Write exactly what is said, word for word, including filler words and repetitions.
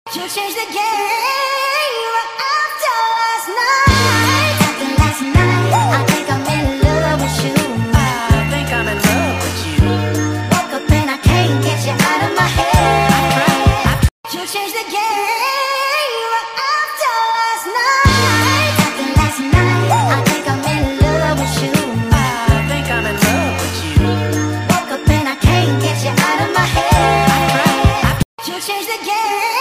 You changed the game after last night. After last night, I think I'm in love with you. I think I'm in love with you. Woke up and I can't get you out of my head. You changed the game after last night. After last night, I think I'm in love with you. I think I'm in love with you. Woke up and I can't get you out of my head. You changed the game.